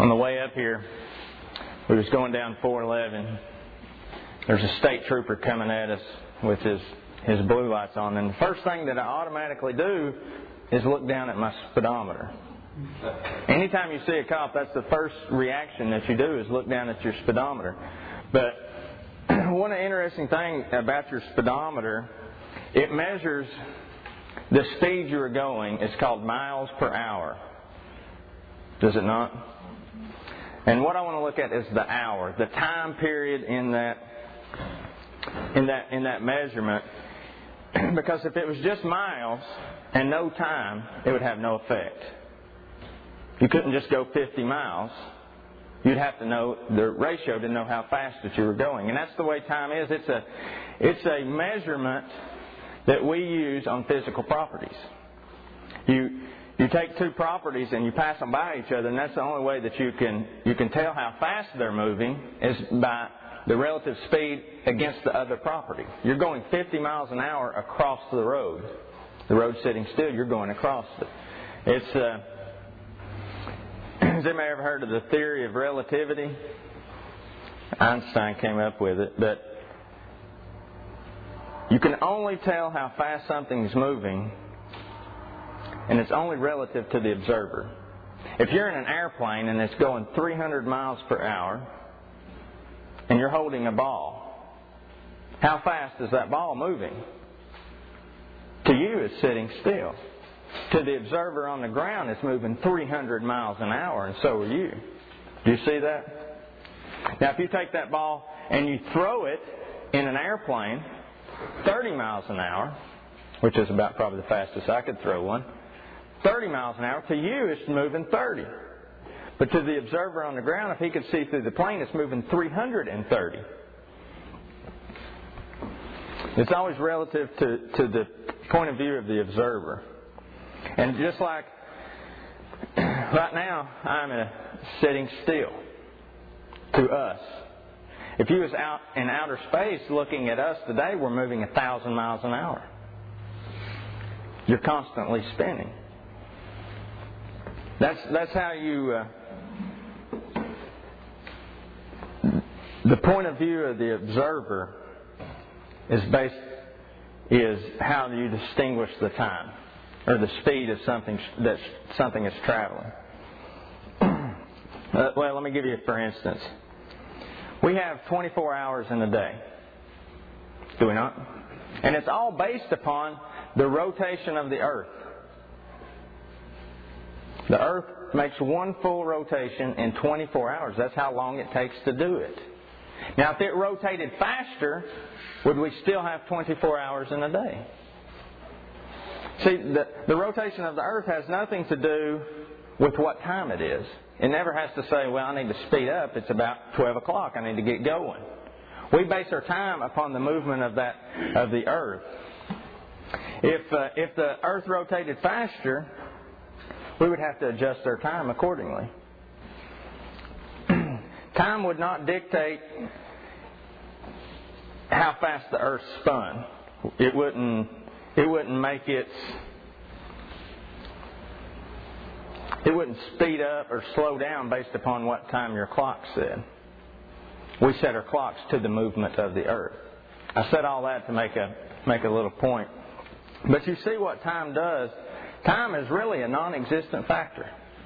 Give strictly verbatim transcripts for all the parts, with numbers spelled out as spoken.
On the way up here, we was going down four eleven. There's a state trooper coming at us with his, his blue lights on. And the first thing that I automatically do is look down at my speedometer. Anytime you see a cop, that's the first reaction that you do is look down at your speedometer. But one interesting thing about your speedometer, it measures the speed you're going. It's called miles per hour. Does it not? And what I want to look at is the hour, the time period in that in that in that measurement. Because if it was just miles and no time, it would have no effect. You couldn't just go fifty miles. You'd have to know the ratio to know how fast that you were going. And that's the way time is. It's a it's a measurement that we use on physical properties. You you take two properties and you pass them by each other, and that's the only way that you can you can tell how fast they're moving is by the relative speed against the other property. You're going fifty miles an hour across the road. The road's sitting still. You're going across it. It's uh, has anybody ever heard of the theory of relativity? Einstein came up with it, but you can only tell how fast something's moving, and it's only relative to the observer. If you're in an airplane and it's going three hundred miles per hour, and you're holding a ball, how fast is that ball moving? To you, it's sitting still. To the observer on the ground, it's moving three hundred miles an hour, and so are you. Do you see that? Now, if you take that ball and you throw it in an airplane, thirty miles an hour, which is about probably the fastest I could throw one, thirty miles an hour, to you, it's moving thirty. But to the observer on the ground, if he could see through the plane, it's moving three hundred thirty. It's always relative to, to the point of view of the observer. And just like right now, I'm a sitting still to us. If you was out in outer space looking at us today, we're moving a thousand miles an hour. You're constantly spinning. That's that's how you. Uh, the point of view of the observer is based is how you distinguish the time or the speed of something that something is traveling. uh, well, let me give you a for instance. We have twenty-four hours in a day. Do we not? And it's all based upon the rotation of the earth. The earth makes one full rotation in twenty-four hours. That's how long it takes to do it. Now, if it rotated faster, would we still have twenty-four hours in a day? See, the, the rotation of the earth has nothing to do with what time it is. It never has to say, well, I need to speed up. It's about twelve o'clock. I need to get going. We base our time upon the movement of that of the earth. If uh, if the earth rotated faster, we would have to adjust our time accordingly. Time would not dictate how fast the earth spun. It wouldn't it wouldn't make its it wouldn't speed up or slow down based upon what time your clock said. We set our clocks to the movement of the earth. I said all that to make a make a little point. But you see what time does. Time is really a non-existent factor.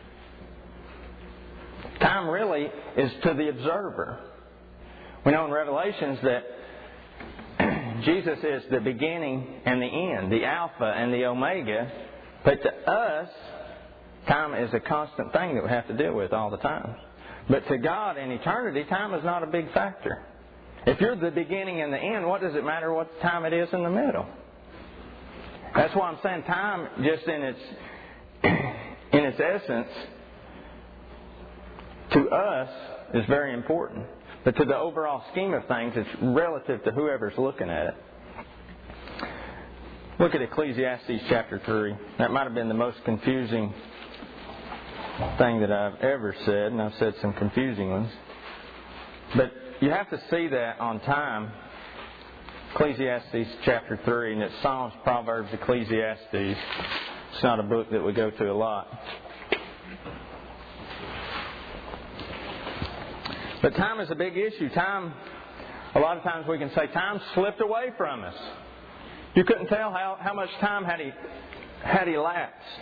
Time really is to the observer. We know in Revelations that Jesus is the beginning and the end, the Alpha and the Omega. But to us, time is a constant thing that we have to deal with all the time. But to God in eternity, time is not a big factor. If you're the beginning and the end, what does it matter what time it is in the middle? That's why I'm saying time, just in its in its essence, to us is very important. But to the overall scheme of things, it's relative to whoever's looking at it. Look at Ecclesiastes chapter three. That might have been the most confusing thing that I've ever said, and I've said some confusing ones. But you have to see that on time. Ecclesiastes chapter three, and it's Psalms, Proverbs, Ecclesiastes. It's not a book that we go to a lot. But time is a big issue. Time, a lot of times we can say time slipped away from us. You couldn't tell how, how much time had he, had elapsed.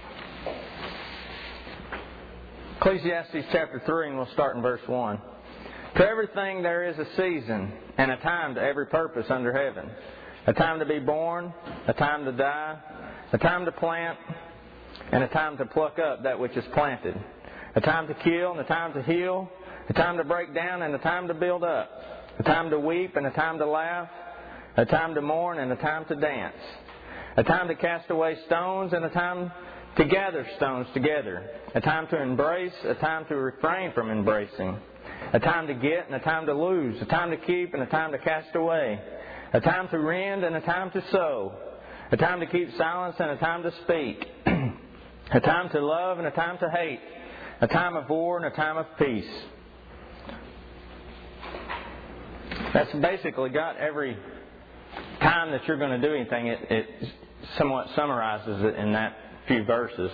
Ecclesiastes chapter three, and we'll start in verse one. To everything there is a season, and a time to every purpose under heaven. A time to be born, a time to die, a time to plant, and a time to pluck up that which is planted. A time to kill, and a time to heal, a time to break down, and a time to build up. A time to weep, and a time to laugh, a time to mourn, and a time to dance. A time to cast away stones, and a time to gather stones together. A time to embrace, a time to refrain from embracing. A time to get and a time to lose. A time to keep and a time to cast away. A time to rend and a time to sow. A time to keep silence and a time to speak. A time to love and a time to hate. A time of war and a time of peace. That's basically got every time that you're going to do anything. It, it somewhat summarizes it in that few verses.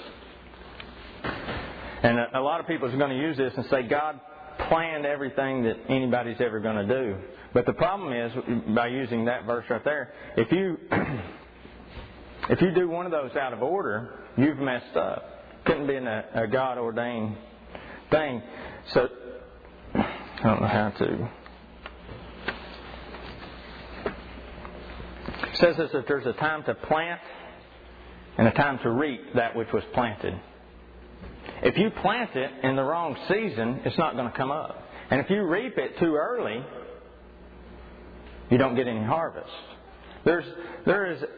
And a, a lot of people are going to use this and say God planned everything that anybody's ever going to do. But the problem is, by using that verse right there, if you if you do one of those out of order, you've messed up. Couldn't be a, a God-ordained thing. So, I don't know how to. It says this, that there's a time to plant and a time to reap that which was planted. If you plant it in the wrong season, it's not going to come up. And if you reap it too early, you don't get any harvest. There's there is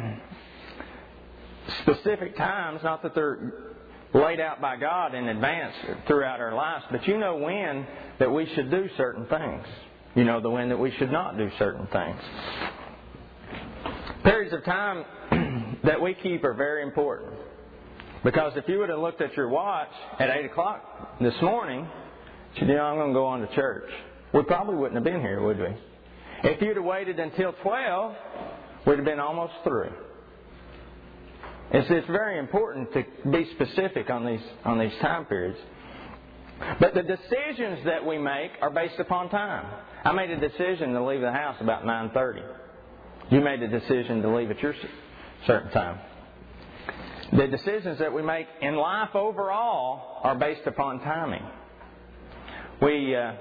specific times, not that they're laid out by God in advance throughout our lives, but you know when that we should do certain things. You know the when that we should not do certain things. Periods of time that we keep are very important. Because if you would have looked at your watch at eight o'clock this morning, you know, I'm going to go on to church. We probably wouldn't have been here, would we? If you'd have waited until twelve, we'd have been almost through. It's, it's very important to be specific on these on these time periods. But the decisions that we make are based upon time. I made a decision to leave the house about nine thirty. You made a decision to leave at your certain time. The decisions that we make in life overall are based upon timing. We, uh,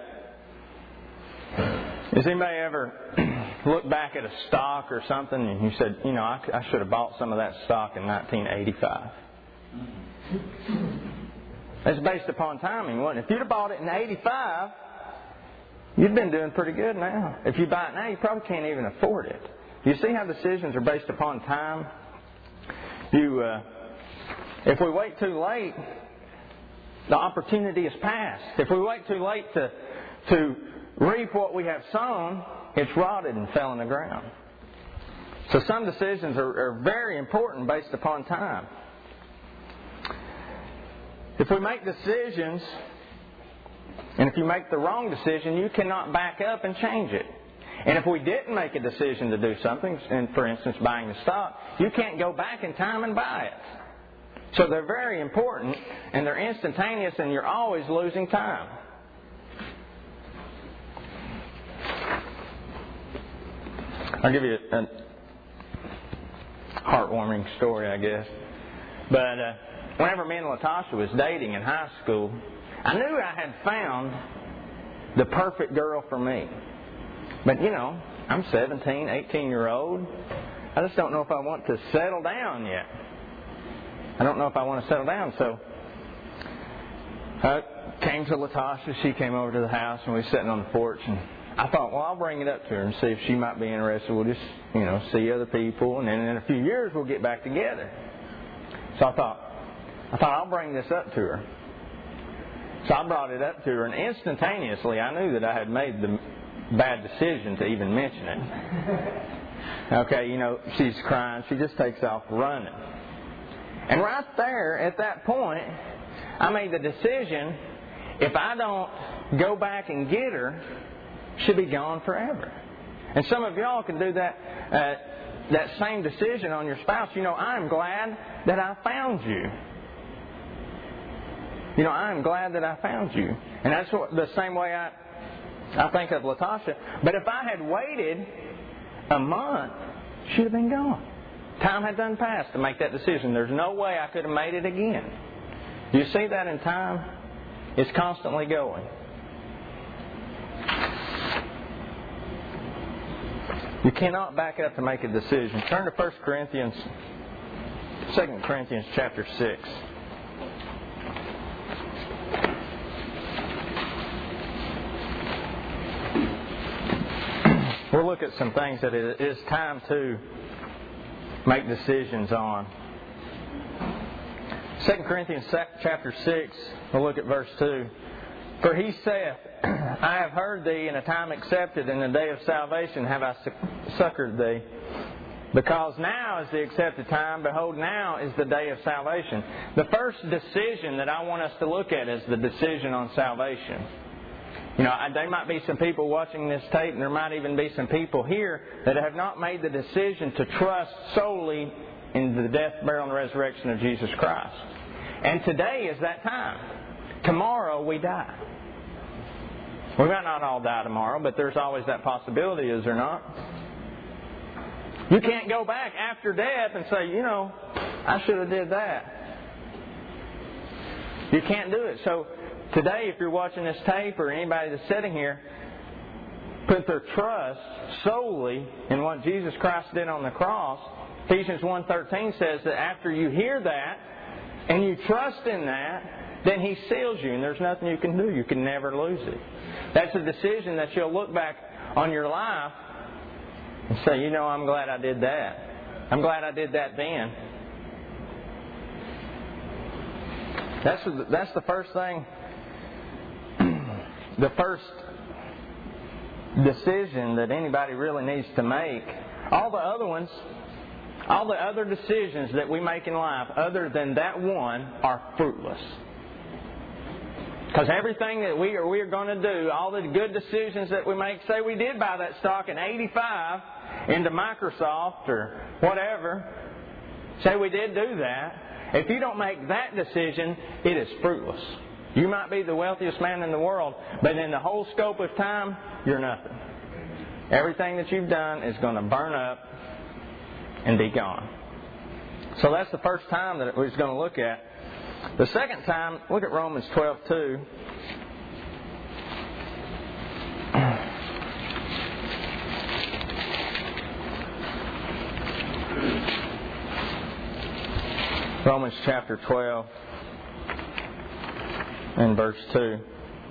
has anybody ever looked back at a stock or something and you said, you know, I, I should have bought some of that stock in nineteen eighty-five? It's based upon timing, wasn't it? If you'd have bought it in eighty-five, you'd been doing pretty good now. If you buy it now, you probably can't even afford it. You see how decisions are based upon time? You, uh, if we wait too late, the opportunity is past. If we wait too late to to reap what we have sown, it's rotted and fell in the ground. So some decisions are, are very important based upon time. If we make decisions, and if you make the wrong decision, you cannot back up and change it. And if we didn't make a decision to do something, and for instance buying the stock, you can't go back in time and buy it. So they're very important, and they're instantaneous, and you're always losing time. I'll give you a, a heartwarming story, I guess. But uh, whenever me and Latasha was dating in high school, I knew I had found the perfect girl for me. But, you know, I'm seventeen, eighteen-year-old. I just don't know if I want to settle down yet. I don't know if I want to settle down. So I came to Latasha. She came over to the house, and we were sitting on the porch. And I thought, well, I'll bring it up to her and see if she might be interested. We'll just, you know, see other people. And then in a few years, we'll get back together. So I thought, I thought I'll bring this up to her. So I brought it up to her, and instantaneously, I knew that I had made the bad decision to even mention it. Okay, you know, she's crying. She just takes off running. And right there, at that point, I made the decision, if I don't go back and get her, she'll be gone forever. And some of y'all can do that uh, that same decision on your spouse. You know, I'm glad that I found you. you know, I am glad that I found you. And that's what, the same way I, I think of Latasha. But if I had waited a month, she'd have been gone. Time had done passed to make that decision. There's no way I could have made it again. Do you see that in time? It's constantly going. You cannot back up to make a decision. Turn to First Corinthians, Second Corinthians chapter six. We'll look at some things that it is time to make decisions on. Second Corinthians chapter six, we'll look at verse two. For he saith, I have heard thee in a time accepted, in the day of salvation have I succored thee. Because now is the accepted time, behold, now is the day of salvation. The first decision that I want us to look at is the decision on salvation. You know, there might be some people watching this tape, and there might even be some people here that have not made the decision to trust solely in the death, burial, and resurrection of Jesus Christ. And today is that time. Tomorrow we die. We might not all die tomorrow, but there's always that possibility, is there not? You can't go back after death and say, you know, I should have did that. You can't do it. So today, if you're watching this tape or anybody that's sitting here, put their trust solely in what Jesus Christ did on the cross. Ephesians one thirteen says that after you hear that and you trust in that, then He seals you and there's nothing you can do. You can never lose it. That's a decision that you'll look back on your life and say, you know, I'm glad I did that. I'm glad I did that then. That's that's the first thing. The first decision that anybody really needs to make. All the other ones, all the other decisions that we make in life other than that one are fruitless. Because everything that we are, we are going to do, all the good decisions that we make, say we did buy that stock in eighty-five into Microsoft or whatever, say we did do that, if you don't make that decision, it is fruitless. You might be the wealthiest man in the world, but in the whole scope of time, you're nothing. Everything that you've done is going to burn up and be gone. So that's the first time that we're going to look at. The second time, look at Romans twelve two. Romans chapter twelve and verse two.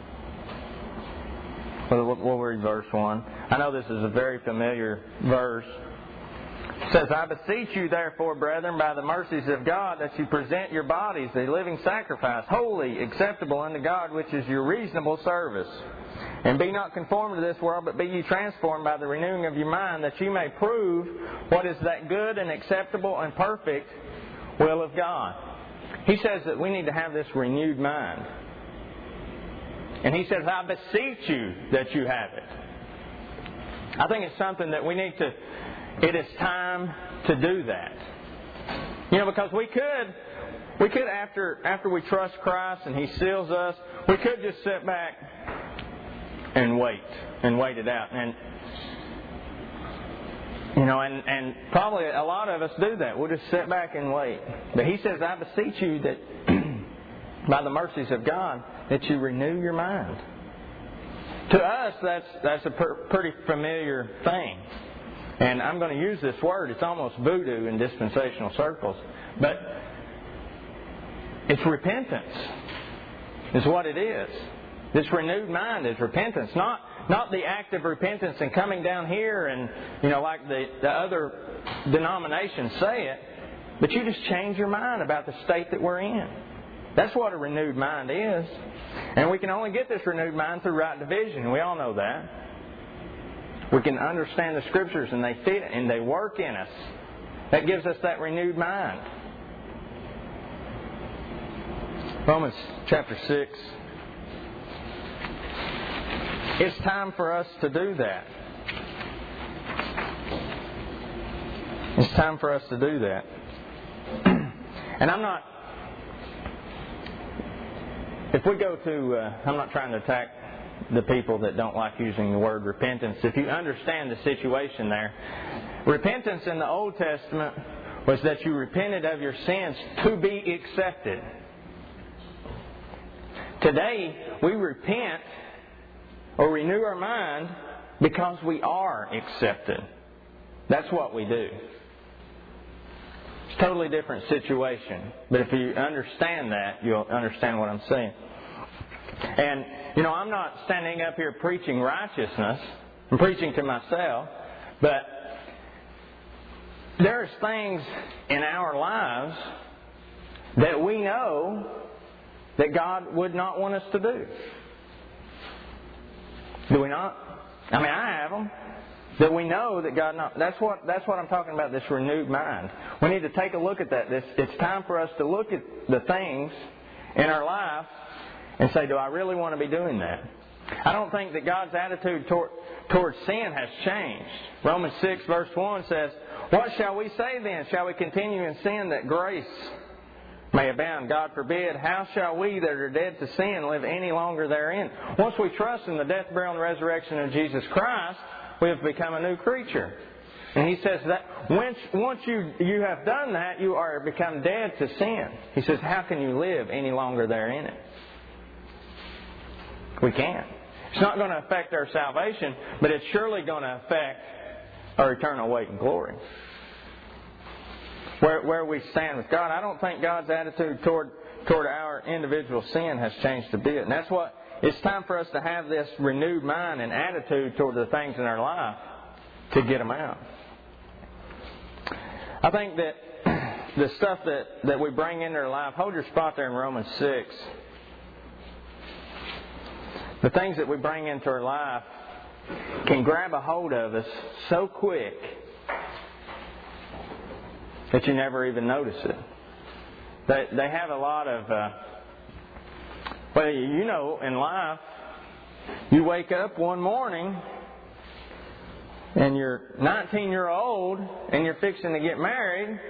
We'll, we'll read verse one. I know this is a very familiar verse. It says, I beseech you therefore, brethren, by the mercies of God, that you present your bodies a living sacrifice, holy, acceptable unto God, which is your reasonable service. And be not conformed to this world, but be ye transformed by the renewing of your mind, that you may prove what is that good and acceptable and perfect will of God. He says that we need to have this renewed mind. And he says, I beseech you that you have it. I think it's something that we need to, it is time to do that. You know, because we could, we could after after we trust Christ and He seals us, we could just sit back and wait, and wait it out. And, you know, and, and probably a lot of us do that. We'll just sit back and wait. But He says, I beseech you that by the mercies of God, that you renew your mind. To us, that's that's a per, pretty familiar thing. And I'm going to use this word. It's almost voodoo in dispensational circles. But it's repentance is what it is. This renewed mind is repentance. Not not the act of repentance and coming down here and, you know, like the, the other denominations say it. But you just change your mind about the state that we're in. That's what a renewed mind is. And we can only get this renewed mind through right division. We all know that. We can understand the Scriptures and they fit and they work in us. That gives us that renewed mind. Romans chapter six. It's time for us to do that. It's time for us to do that. And I'm not... if we go to, uh, I'm not trying to attack the people that don't like using the word repentance. If you understand the situation there, repentance in the Old Testament was that you repented of your sins to be accepted. Today, we repent or renew our mind because we are accepted. That's what we do. It's a totally different situation. But if you understand that, you'll understand what I'm saying. And, you know, I'm not standing up here preaching righteousness. I'm preaching to myself. But there's things in our lives that we know that God would not want us to do. Do we not? I mean, I have them. That we know that God not. That's what that's what I'm talking about, this renewed mind. We need to take a look at that. This, it's time for us to look at the things in our life and say, do I really want to be doing that? I don't think that God's attitude toward, towards sin has changed. Romans six verse one says, what shall we say then? Shall we continue in sin that grace may abound? God forbid. How shall we that are dead to sin live any longer therein? Once we trust in the death, burial, and resurrection of Jesus Christ, we have become a new creature. And he says that once, once you, you have done that, you are become dead to sin. He says, how can you live any longer therein it? We can't. It's not going to affect our salvation, but it's surely going to affect our eternal weight and glory. Where, where we stand with God, I don't think God's attitude toward toward our individual sin has changed a bit. And that's what it's time for us to have, this renewed mind and attitude toward the things in our life to get them out. I think that the stuff that, that we bring into our life, hold your spot there in Romans six. The things that we bring into our life can grab a hold of us so quick that you never even notice it. They, they have a lot of, uh, well, you know, in life, you wake up one morning and you're nineteen year old and you're fixing to get married.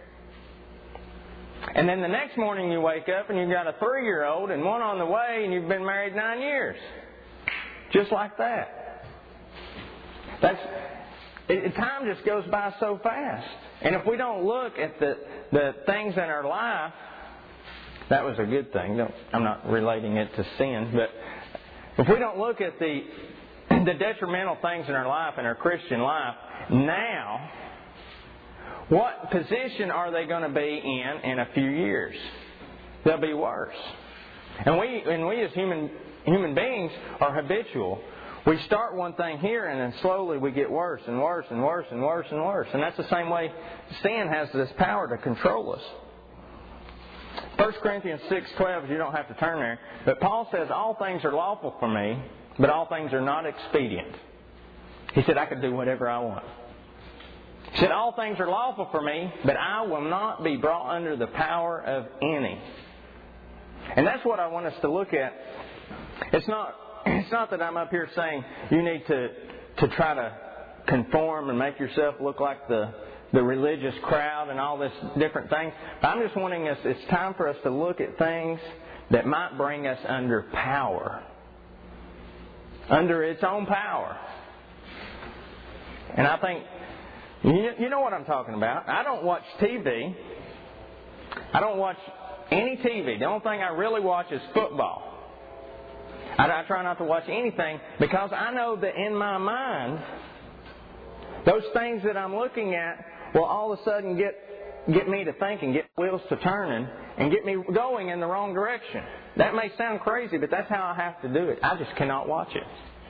And then the next morning you wake up and you've got a three year old and one on the way and you've been married nine years. Just like that. That's, it, time just goes by so fast. And if we don't look at the, the things in our life, that was a good thing. Don't, I'm not relating it to sin, but if we don't look at the the detrimental things in our life, in our Christian life, now, what position are they going to be in in a few years? They'll be worse. And we and we as human human beings are habitual. We start one thing here and then slowly we get worse and worse and worse and worse and worse. And that's the same way sin has this power to control us. First Corinthians six twelve, you don't have to turn there, but Paul says, all things are lawful for me, but all things are not expedient. He said, I could do whatever I want. He said, all things are lawful for me, but I will not be brought under the power of any. And that's what I want us to look at. It's not It's not that I'm up here saying you need to, to try to conform and make yourself look like the, the religious crowd and all this different things. But I'm just wanting us, it's time for us to look at things that might bring us under power. Under its own power. And I think, you, you know what I'm talking about. I don't watch T V. I don't watch any T V. The only thing I really watch is football. I, I try not to watch anything because I know that in my mind, those things that I'm looking at will all of a sudden get get me to thinking, get wheels to turning, and get me going in the wrong direction. That may sound crazy, but that's how I have to do it. I just cannot watch it.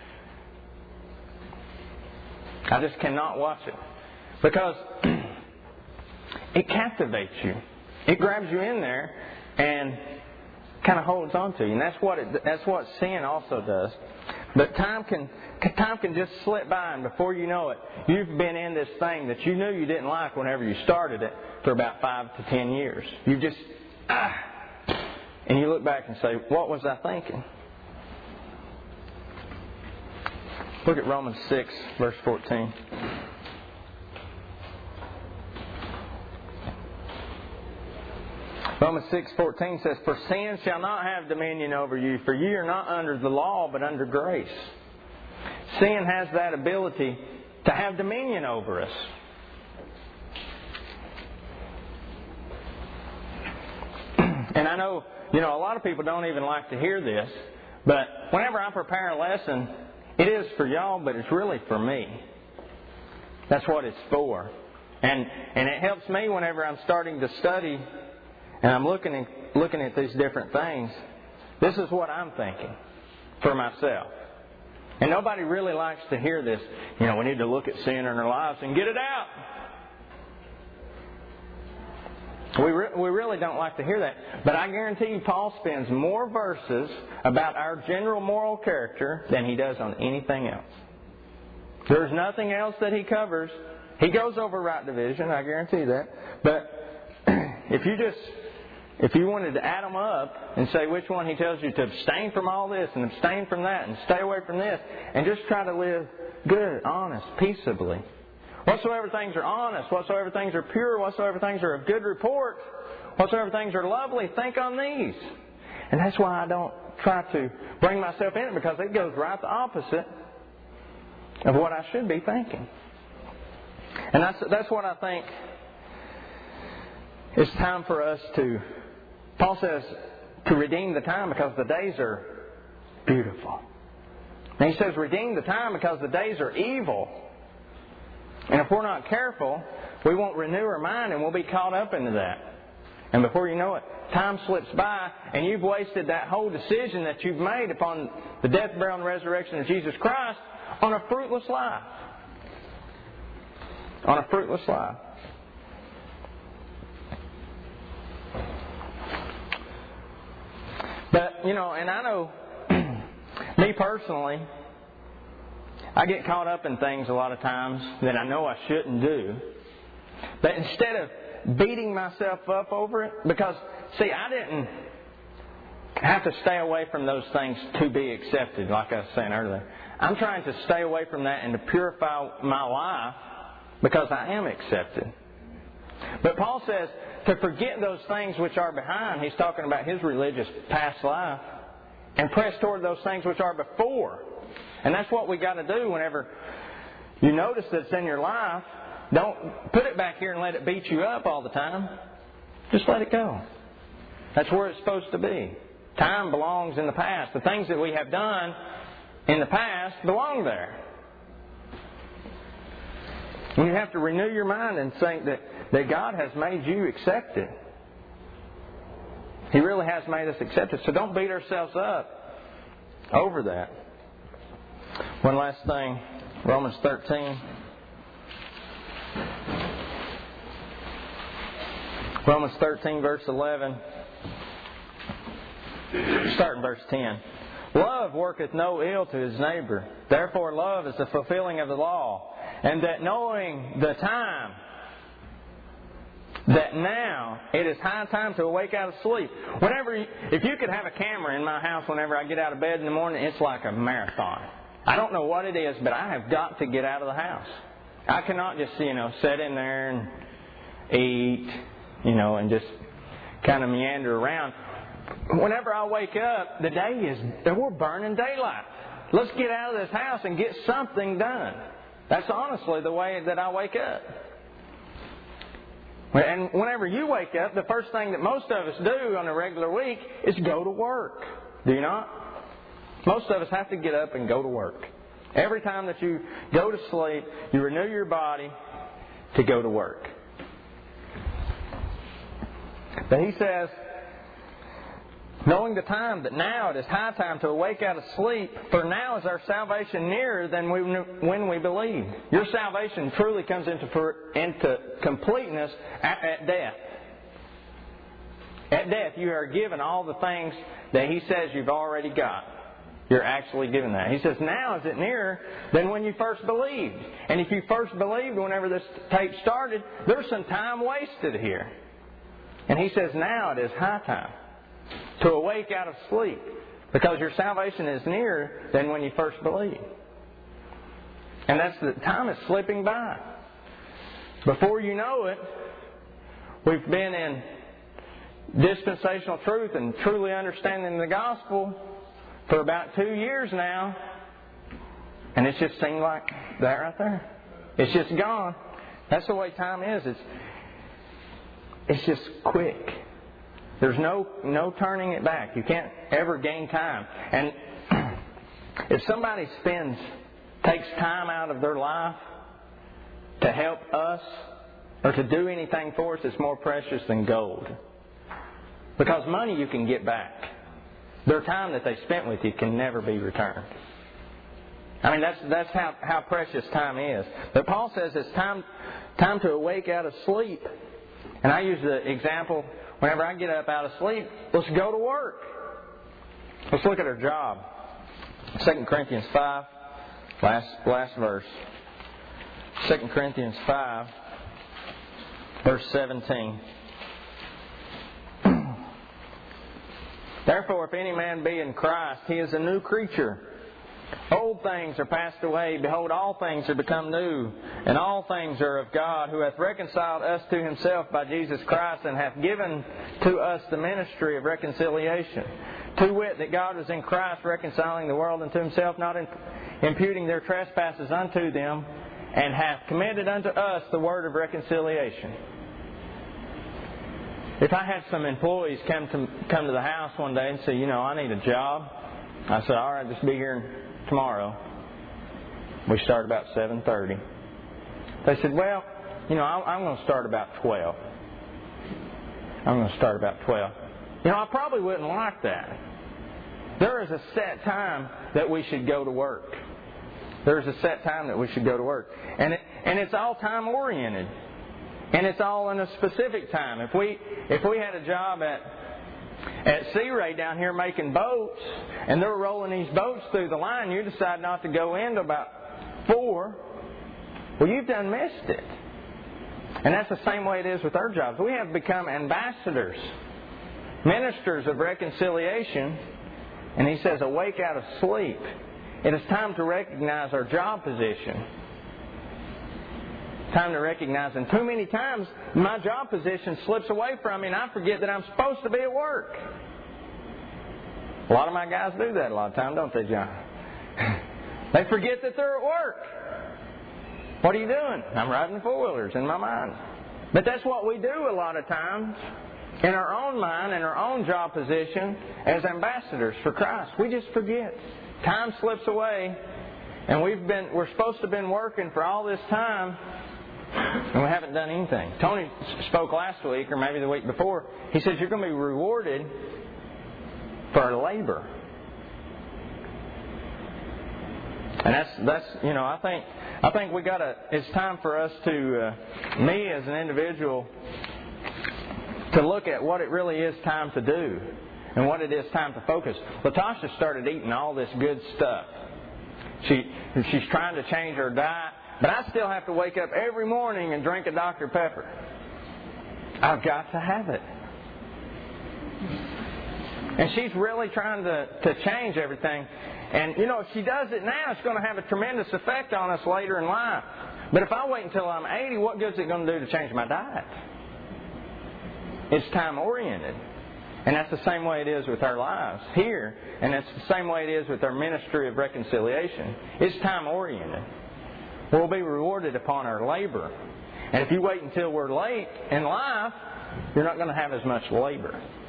I just cannot watch it. Because it captivates you. It grabs you in there and kind of holds on to you. And that's what it, that's what sin also does. But time can time can just slip by, and before you know it, you've been in this thing that you knew you didn't like whenever you started it for about five to ten years. You just, ah, and you look back and say, what was I thinking? Look at Romans six, verse fourteen. Romans six fourteen says, "For sin shall not have dominion over you, for ye are not under the law, but under grace." Sin has that ability to have dominion over us. And I know, you know, a lot of people don't even like to hear this, but whenever I prepare a lesson, it is for y'all, but it's really for me. That's what it's for. And and it helps me whenever I'm starting to study and I'm looking at, looking at these different things. This is what I'm thinking for myself. And nobody really likes to hear this. You know, we need to look at sin in our lives and get it out. We re- we really don't like to hear that. But I guarantee you Paul spends more verses about our general moral character than he does on anything else. There's nothing else that he covers. He goes over right division, I guarantee that. But if you just, if you wanted to add them up and say which one he tells you to abstain from all this and abstain from that and stay away from this and just try to live good, honest, peaceably. Whatsoever things are honest, whatsoever things are pure, whatsoever things are of good report, whatsoever things are lovely, think on these. And that's why I don't try to bring myself in it, because it goes right the opposite of what I should be thinking. And that's, that's what I think it's time for us to, Paul says, to redeem the time because the days are beautiful. And he says redeem the time because the days are evil. And if we're not careful, we won't renew our mind and we'll be caught up into that. And before you know it, time slips by and you've wasted that whole decision that you've made upon the death, burial, and resurrection of Jesus Christ on a fruitless life. On a fruitless life. But, you know, and I know, me personally, I get caught up in things a lot of times that I know I shouldn't do. But instead of beating myself up over it, because, see, I didn't have to stay away from those things to be accepted, like I was saying earlier. I'm trying to stay away from that and to purify my life because I am accepted. But Paul says to forget those things which are behind. He's talking about his religious past life. And press toward those things which are before. And that's what we got to do whenever you notice that it's in your life. Don't put it back here and let it beat you up all the time. Just let it go. That's where it's supposed to be. Time belongs in the past. The things that we have done in the past belong there. And you have to renew your mind and think that, that God has made you accepted. He really has made us accepted. So don't beat ourselves up over that. One last thing, Romans thirteen. Romans thirteen, verse eleven. Start in verse ten. Love worketh no ill to his neighbor. Therefore love is the fulfilling of the law. And that knowing the time, that now it is high time to awake out of sleep. Whenever, you, if you could have a camera in my house whenever I get out of bed in the morning, it's like a marathon. I don't know what it is, but I have got to get out of the house. I cannot just, you know, sit in there and eat, you know, and just kind of meander around. Whenever I wake up, the day is, we're burning daylight. Let's get out of this house and get something done. That's honestly the way that I wake up. And whenever you wake up, the first thing that most of us do on a regular week is go to work. Do you not? Most of us have to get up and go to work. Every time that you go to sleep, you renew your body to go to work. But he says, knowing the time, that now it is high time to awake out of sleep, for now is our salvation nearer than we, when we believe. Your salvation truly comes into, into completeness at, at death. At death, you are given all the things that he says you've already got. You're actually given that. He says, now is it nearer than when you first believed. And if you first believed whenever this tape started, there's some time wasted here. And he says, now it is high time to awake out of sleep, because your salvation is nearer than when you first believed. And that's the time is slipping by. Before you know it, we've been in dispensational truth and truly understanding the gospel for about two years now, and it's just seemed like that right there. It's just gone. That's the way time is. It's it's just quick. There's no no turning it back. You can't ever gain time. And if somebody spends takes time out of their life to help us or to do anything for us, it's more precious than gold. Because money you can get back. Their time that they spent with you can never be returned. I mean, that's that's how, how precious time is. But Paul says it's time time to awake out of sleep. And I use the example, whenever I get up out of sleep, let's go to work. Let's look at our job. Second Corinthians five, last last verse. Second Corinthians five, verse seventeen. Therefore, if any man be in Christ, he is a new creature. Old things are passed away. Behold, all things are become new. And all things are of God, who hath reconciled us to Himself by Jesus Christ, and hath given to us the ministry of reconciliation. To wit, that God was in Christ reconciling the world unto Himself, not imputing their trespasses unto them, and hath committed unto us the word of reconciliation. If I had some employees come to come to the house one day and say, you know, I need a job, I said, all right, just be here tomorrow. We start about seven thirty. They said, well, you know, I'm going to start about twelve. I'm going to start about twelve. You know, I probably wouldn't like that. There is a set time that we should go to work. There is a set time that we should go to work. And it, and it's all time oriented. And it's all in a specific time. If we if we had a job at at Sea Ray down here making boats, and they're rolling these boats through the line, you decide not to go in till about four, well, you've done missed it. And that's the same way it is with our jobs. We have become ambassadors, ministers of reconciliation, and he says, awake out of sleep. It is time to recognize our job position. Time to recognize, and too many times my job position slips away from me and I forget that I'm supposed to be at work. A lot of my guys do that a lot of times, don't they, John? They forget that they're at work. What are you doing? I'm riding four-wheelers in my mind. But that's what we do a lot of times in our own mind, in our own job position as ambassadors for Christ. We just forget. Time slips away, and we've been we're supposed to have been working for all this time, and we haven't done anything. Tony spoke last week, or maybe the week before. He says you're going to be rewarded for our labor. And that's that's you know I think I think we got to. It's time for us to uh, me as an individual to look at what it really is time to do and what it is time to focus. Latasha started eating all this good stuff. She she's trying to change her diet. But I still have to wake up every morning and drink a Doctor Pepper. I've got to have it. And she's really trying to, to change everything. And, you know, if she does it now, it's going to have a tremendous effect on us later in life. But if I wait until I'm eighty, what good is it going to do to change my diet? It's time-oriented. And that's the same way it is with our lives here. And that's the same way it is with our ministry of reconciliation. It's time-oriented. We'll be rewarded upon our labor. And if you wait until we're late in life, you're not going to have as much labor.